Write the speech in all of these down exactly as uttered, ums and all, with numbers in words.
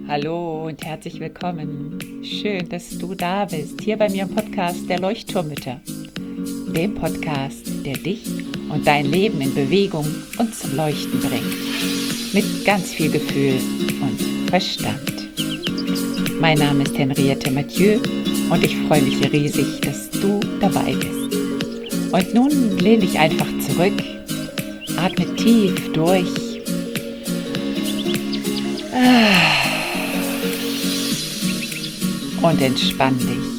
Hallo und herzlich willkommen. Schön, dass du da bist, hier bei mir im Podcast der Leuchtturmmütter. Dem Podcast, der dich und dein Leben in Bewegung und zum Leuchten bringt. Mit ganz viel Gefühl und Verstand. Mein Name ist Henriette Mathieu und ich freue mich riesig, dass du dabei bist. Und nun lehn dich einfach zurück, atme tief durch. Und entspann dich.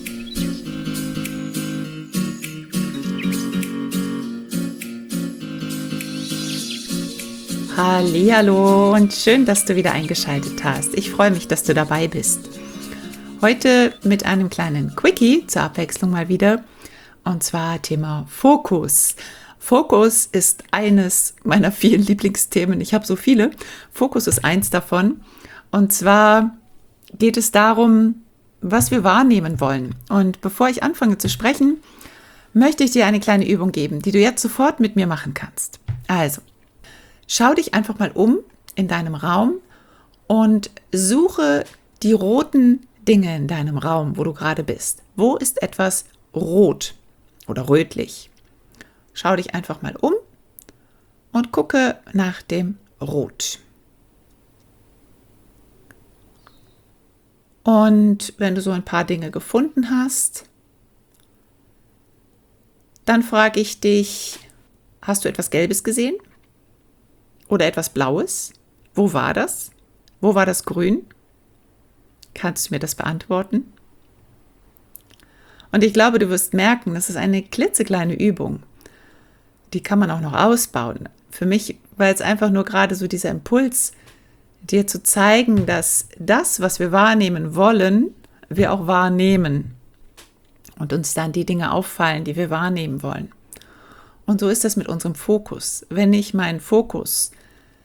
Hallihallo und schön, dass du wieder eingeschaltet hast. Ich freue mich, dass du dabei bist. Heute mit einem kleinen Quickie zur Abwechslung mal wieder. Und zwar Thema Fokus. Fokus ist eines meiner vielen Lieblingsthemen. Ich habe so viele. Fokus ist eins davon. Und zwar geht es darum, was wir wahrnehmen wollen. Und bevor ich anfange zu sprechen, möchte ich dir eine kleine Übung geben, die du jetzt sofort mit mir machen kannst. Also, schau dich einfach mal um in deinem Raum und suche die roten Dinge in deinem Raum, wo du gerade bist. Wo ist etwas rot oder rötlich? Schau dich einfach mal um und gucke nach dem Rot. Und wenn du so ein paar Dinge gefunden hast, dann frage ich dich, hast du etwas Gelbes gesehen? Oder etwas Blaues? Wo war das? Wo war das Grün? Kannst du mir das beantworten? Und ich glaube, du wirst merken, das ist eine klitzekleine Übung. Die kann man auch noch ausbauen. Für mich war jetzt einfach nur gerade so dieser Impuls, dir zu zeigen, dass das, was wir wahrnehmen wollen, wir auch wahrnehmen und uns dann die Dinge auffallen, die wir wahrnehmen wollen. Und so ist das mit unserem Fokus. Wenn ich meinen Fokus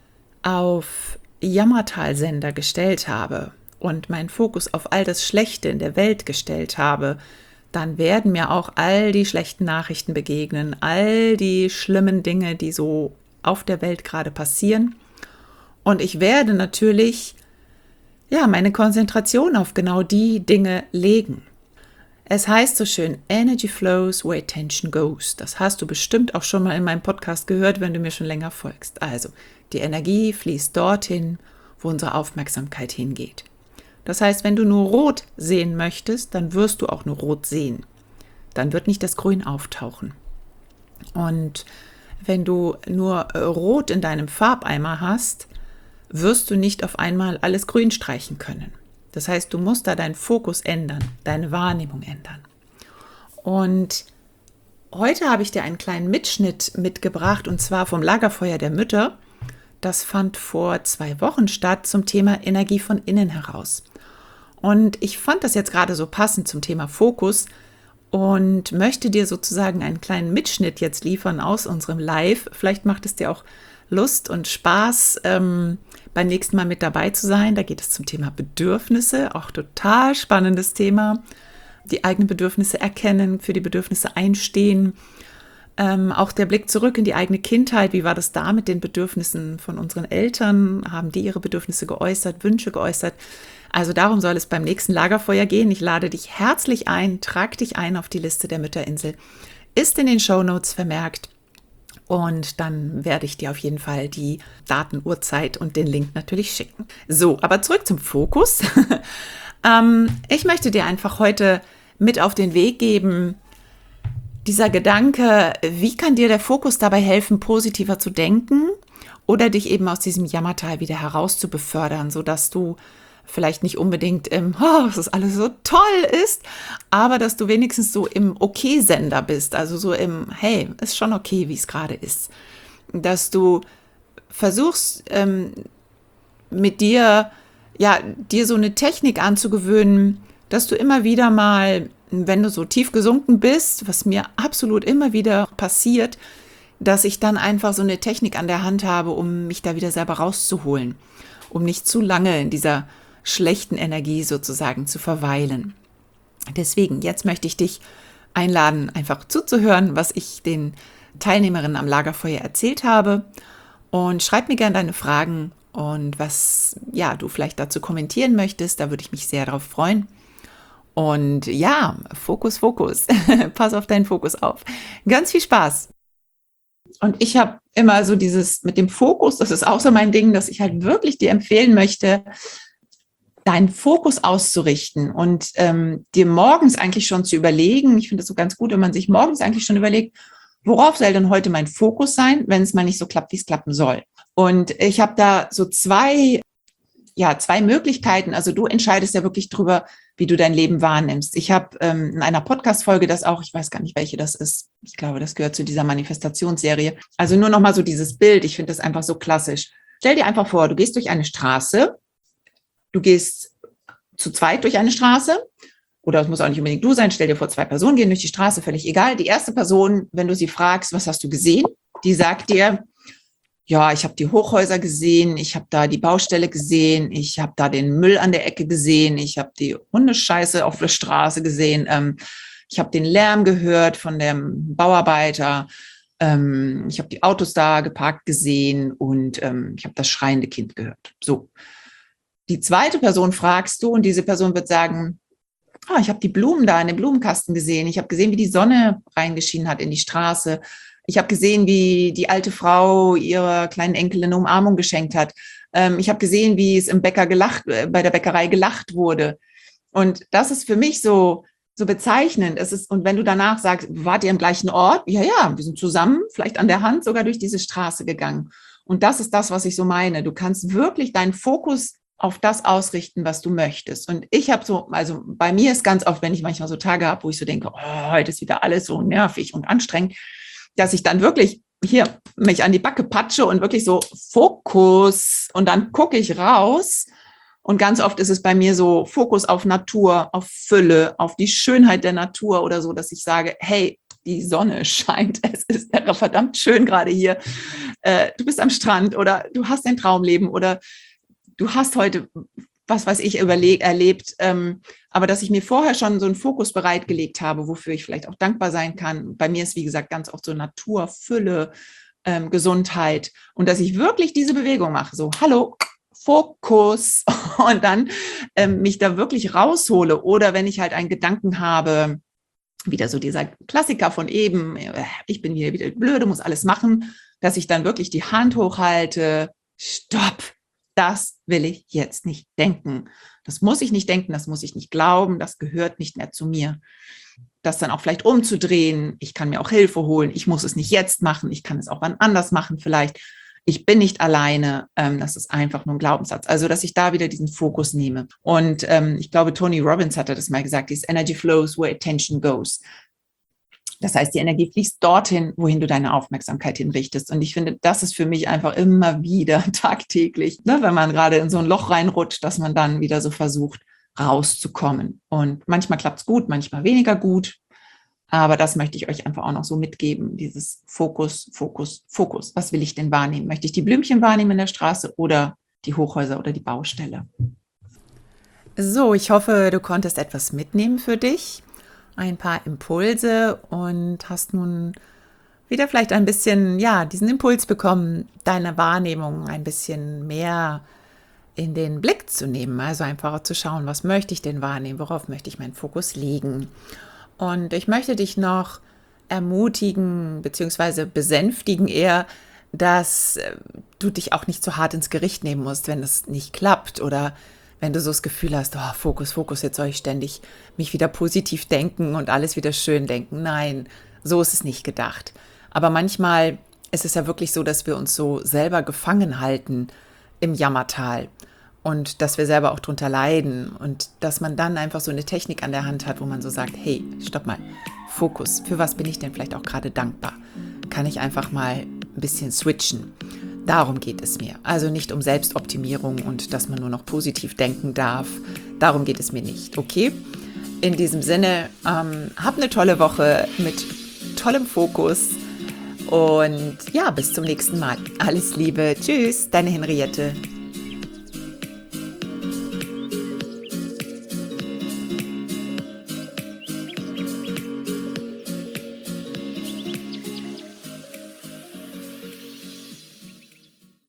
auf Jammertalsender gestellt habe und meinen Fokus auf all das Schlechte in der Welt gestellt habe, dann werden mir auch all die schlechten Nachrichten begegnen, all die schlimmen Dinge, die so auf der Welt gerade passieren. Und ich werde natürlich, ja, meine Konzentration auf genau die Dinge legen. Es heißt so schön, Energy flows where attention goes. Das hast du bestimmt auch schon mal in meinem Podcast gehört, wenn du mir schon länger folgst. Also, die Energie fließt dorthin, wo unsere Aufmerksamkeit hingeht. Das heißt, wenn du nur Rot sehen möchtest, dann wirst du auch nur Rot sehen. Dann wird nicht das Grün auftauchen. Und wenn du nur Rot in deinem Farbeimer hast, wirst du nicht auf einmal alles grün streichen können. Das heißt, du musst da deinen Fokus ändern, deine Wahrnehmung ändern. Und heute habe ich dir einen kleinen Mitschnitt mitgebracht, und zwar vom Lagerfeuer der Mütter. Das fand vor zwei Wochen statt zum Thema Energie von innen heraus. Und ich fand das jetzt gerade so passend zum Thema Fokus und möchte dir sozusagen einen kleinen Mitschnitt jetzt liefern aus unserem Live. Vielleicht macht es dir auch Lust und Spaß, ähm, beim nächsten Mal mit dabei zu sein. Da geht es zum Thema Bedürfnisse, auch total spannendes Thema. Die eigenen Bedürfnisse erkennen, für die Bedürfnisse einstehen. Ähm, auch der Blick zurück in die eigene Kindheit. Wie war das da mit den Bedürfnissen von unseren Eltern? Haben die ihre Bedürfnisse geäußert, Wünsche geäußert? Also darum soll es beim nächsten Lagerfeuer gehen. Ich lade dich herzlich ein, trag dich ein auf die Liste der Mütterinsel. Ist in den Shownotes vermerkt. Und dann werde ich dir auf jeden Fall die Daten, Uhrzeit und den Link natürlich schicken. So, aber zurück zum Fokus. ähm, ich möchte dir einfach heute mit auf den Weg geben, dieser Gedanke, wie kann dir der Fokus dabei helfen, positiver zu denken oder dich eben aus diesem Jammertal wieder heraus zu befördern, sodass du vielleicht nicht unbedingt im, oh, dass alles so toll ist, aber dass du wenigstens so im Okay-Sender bist, also so im, hey, ist schon okay, wie es gerade ist. Dass du versuchst, ähm, mit dir, ja, dir so eine Technik anzugewöhnen, dass du immer wieder mal, wenn du so tief gesunken bist, was mir absolut immer wieder passiert, dass ich dann einfach so eine Technik an der Hand habe, um mich da wieder selber rauszuholen, um nicht zu lange in dieser schlechten Energie sozusagen zu verweilen. Deswegen, jetzt möchte ich dich einladen, einfach zuzuhören, was ich den Teilnehmerinnen am Lagerfeuer erzählt habe, und schreib mir gerne deine Fragen und was ja, du vielleicht dazu kommentieren möchtest. Da würde ich mich sehr darauf freuen. Und ja, Fokus, Fokus. Pass auf deinen Fokus auf. Ganz viel Spaß. Und ich habe immer so dieses mit dem Fokus, das ist auch so mein Ding, dass ich halt wirklich dir empfehlen möchte, deinen Fokus auszurichten und ähm, dir morgens eigentlich schon zu überlegen. Ich finde es so ganz gut, wenn man sich morgens eigentlich schon überlegt, worauf soll denn heute mein Fokus sein, wenn es mal nicht so klappt, wie es klappen soll. Und ich habe da so zwei, ja, zwei Möglichkeiten. Also du entscheidest ja wirklich drüber, wie du dein Leben wahrnimmst. Ich habe ähm, in einer Podcast-Folge das auch, ich weiß gar nicht, welche das ist. Ich glaube, das gehört zu dieser Manifestationsserie. Also nur noch mal so dieses Bild. Ich finde das einfach so klassisch. Stell dir einfach vor, du gehst durch eine Straße. Du gehst zu zweit durch eine Straße. Oder es muss auch nicht unbedingt du sein. Stell dir vor, zwei Personen gehen durch die Straße, völlig egal. Die erste Person, wenn du sie fragst, was hast du gesehen? Die sagt dir, ja, ich habe die Hochhäuser gesehen, ich habe da die Baustelle gesehen, ich habe da den Müll an der Ecke gesehen, ich habe die Hundescheiße auf der Straße gesehen, ähm, ich habe den Lärm gehört von dem Bauarbeiter, ähm, ich habe die Autos da geparkt gesehen und ähm, ich habe das schreiende Kind gehört. So. Die zweite Person fragst du und diese Person wird sagen, ah, ich habe die Blumen da in dem Blumenkasten gesehen, ich habe gesehen, wie die Sonne reingeschienen hat in die Straße. Ich habe gesehen, wie die alte Frau ihrer kleinen Enkelin eine Umarmung geschenkt hat. Ähm, ich habe gesehen, wie es im Bäcker gelacht, äh, bei der Bäckerei gelacht wurde. Und das ist für mich so, so bezeichnend. Es ist, und wenn du danach sagst, wart ihr am gleichen Ort? Ja, ja, wir sind zusammen, vielleicht an der Hand sogar durch diese Straße gegangen. Und das ist das, was ich so meine. Du kannst wirklich deinen Fokus auf das ausrichten, was du möchtest. Und ich habe so, also bei mir ist ganz oft, wenn ich manchmal so Tage habe, wo ich so denke, oh, heute ist wieder alles so nervig und anstrengend, dass ich dann wirklich hier mich an die Backe patsche und wirklich so Fokus und dann gucke ich raus und ganz oft ist es bei mir so Fokus auf Natur, auf Fülle, auf die Schönheit der Natur oder so, dass ich sage, hey, die Sonne scheint, es ist verdammt schön gerade hier, äh, du bist am Strand oder du hast ein Traumleben oder du hast heute, was weiß ich, überleg, erlebt, ähm, aber dass ich mir vorher schon so einen Fokus bereitgelegt habe, wofür ich vielleicht auch dankbar sein kann. Bei mir ist, wie gesagt, ganz oft so Natur, Fülle, ähm, Gesundheit und dass ich wirklich diese Bewegung mache, so hallo, Fokus und dann ähm, mich da wirklich raushole oder wenn ich halt einen Gedanken habe, wieder so dieser Klassiker von eben, ich bin hier wieder blöde, muss alles machen, dass ich dann wirklich die Hand hochhalte, stopp, das will ich jetzt nicht denken. Das muss ich nicht denken, das muss ich nicht glauben, das gehört nicht mehr zu mir. Das dann auch vielleicht umzudrehen, ich kann mir auch Hilfe holen, ich muss es nicht jetzt machen, ich kann es auch wann anders machen vielleicht. Ich bin nicht alleine, ähm, das ist einfach nur ein Glaubenssatz. Also, dass ich da wieder diesen Fokus nehme. Und ähm, ich glaube, Tony Robbins hatte das mal gesagt, dieses Energy flows where attention goes. Das heißt, die Energie fließt dorthin, wohin du deine Aufmerksamkeit hinrichtest. Und ich finde, das ist für mich einfach immer wieder tagtäglich, ne, wenn man gerade in so ein Loch reinrutscht, dass man dann wieder so versucht, rauszukommen. Und manchmal klappt es gut, manchmal weniger gut. Aber das möchte ich euch einfach auch noch so mitgeben, dieses Fokus, Fokus, Fokus. Was will ich denn wahrnehmen? Möchte ich die Blümchen wahrnehmen in der Straße oder die Hochhäuser oder die Baustelle? So, ich hoffe, du konntest etwas mitnehmen für dich, ein paar Impulse und hast nun wieder vielleicht ein bisschen, ja, diesen Impuls bekommen, deine Wahrnehmung ein bisschen mehr in den Blick zu nehmen. Also einfach zu schauen, was möchte ich denn wahrnehmen? Worauf möchte ich meinen Fokus legen? Und ich möchte dich noch ermutigen bzw. besänftigen eher, dass du dich auch nicht so hart ins Gericht nehmen musst, wenn es nicht klappt oder wenn du so das Gefühl hast, oh, Fokus, Fokus, jetzt soll ich ständig mich wieder positiv denken und alles wieder schön denken. Nein, so ist es nicht gedacht. Aber manchmal ist es ja wirklich so, dass wir uns so selber gefangen halten im Jammertal. Und dass wir selber auch drunter leiden und dass man dann einfach so eine Technik an der Hand hat, wo man so sagt, hey, stopp mal, Fokus, für was bin ich denn vielleicht auch gerade dankbar? Kann ich einfach mal ein bisschen switchen? Darum geht es mir. Also nicht um Selbstoptimierung und dass man nur noch positiv denken darf. Darum geht es mir nicht, okay? In diesem Sinne, ähm, hab eine tolle Woche mit tollem Fokus und ja, bis zum nächsten Mal. Alles Liebe, tschüss, deine Henriette.